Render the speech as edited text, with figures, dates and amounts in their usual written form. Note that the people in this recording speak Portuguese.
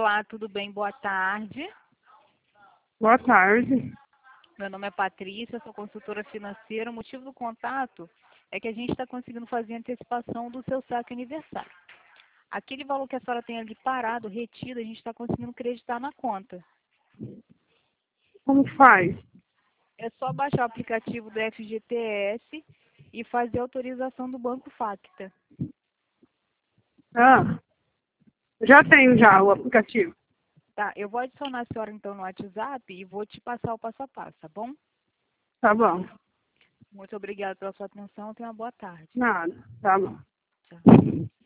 Olá, tudo bem? Boa tarde. Boa tarde. Meu nome é Patrícia, sou consultora financeira. O motivo do contato é que a gente está conseguindo fazer a antecipação do seu saque aniversário. Aquele valor que a senhora tem ali parado, retido, a gente está conseguindo creditar na conta. Como faz? É só baixar o aplicativo do FGTS e fazer a autorização do Banco Facta. Já tenho já o aplicativo. Tá, eu vou adicionar a senhora então no WhatsApp e vou te passar o passo a passo, tá bom? Tá bom. Muito obrigada pela sua atenção. Tenha uma boa tarde. Nada. Tá bom. Tchau.